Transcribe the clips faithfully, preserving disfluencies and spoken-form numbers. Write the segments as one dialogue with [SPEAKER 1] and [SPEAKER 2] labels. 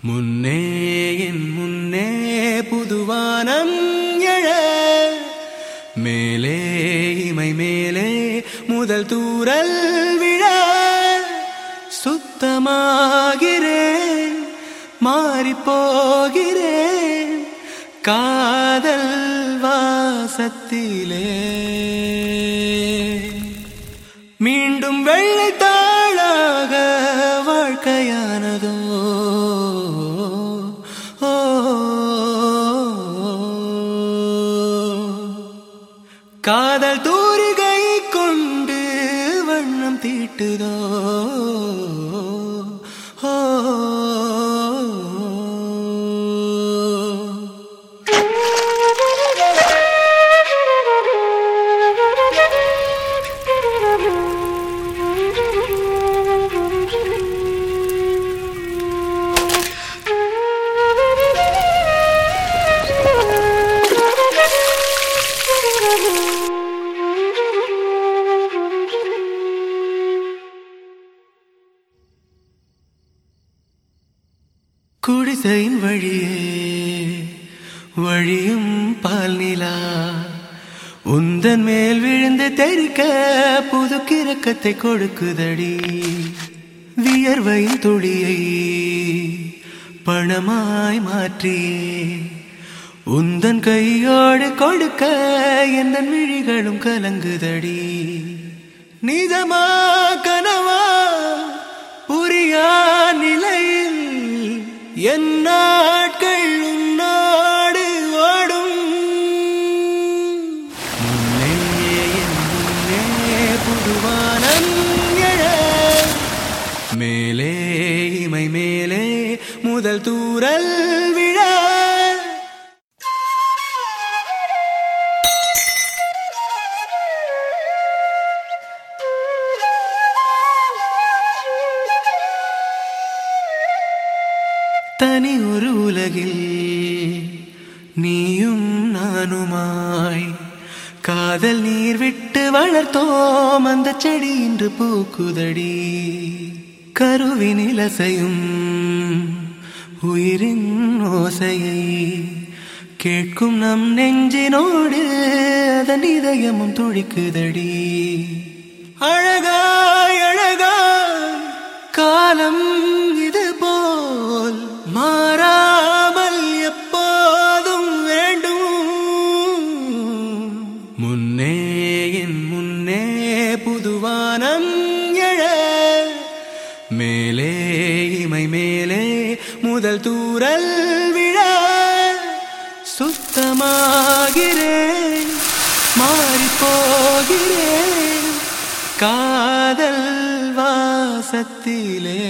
[SPEAKER 1] முன்னே என் முன்னே புதுவானம் எழ மேலே இமை மேலே முதல் தூறல் விழ சுத்தமாகிறேன் மாறிப்போகிறேன் காதல் வாசத்திலே மீண்டும் வெள்ளை தாளாக வாழ்க்கையானதோ காதல் தூரிகை கொண்டு வண்ணம் தீட்டுதோ குடிசையின் வழியே வழியும் பால் நிலா உந்தன் மேல் விழுந்து தெரிக்க புது கிறக்கத்தை கொடுக்குதடி வியர்வையின் துளியை பணமாய் மாற்றியே உந்தன் கையோடு கொடுக்க எந்த விழிகளும் கலங்குதடி நிஜமா கனவா புரியா நிலையில் என் நாட்கள் உன்னோடு ஓடும் முன்னே என் முன்னே புதுவானம் எழ மேலே இமை மேலே முதல் தூறல் விழ தனி ஒரு உலகில் நீயும் நானுமாய் காதல் நீர் விட்டு வளர்த்தோம் அந்த செடி இன்று பூக்குதடி கருவின் இலசையும் உயிரின் ஓசையை கேட்கும் நம் நெஞ்சினோடு அதன் இதயமும் துடிக்குதடி அழகாய் அழகாய் காலம் இது போல் மாறாமல் எப்போதும் வேண்டும் முன்னே என் முன்னே புதுவானம் எழ மேலே இமை மேலே முதல் தூறல் விழ சுத்தமாகிறேன் மாறிப்போகிறேன் காதல் வாசத்திலே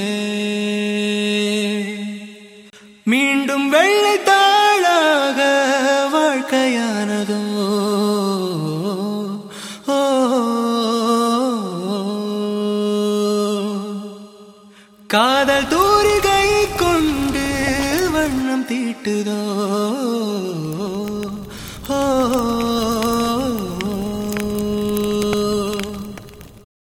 [SPEAKER 1] மீண்டும் வெள்ளை தாளாக வாழ்க்கையானதோ காதல் தூரிகை கொண்டு வண்ணம் தீட்டுதோ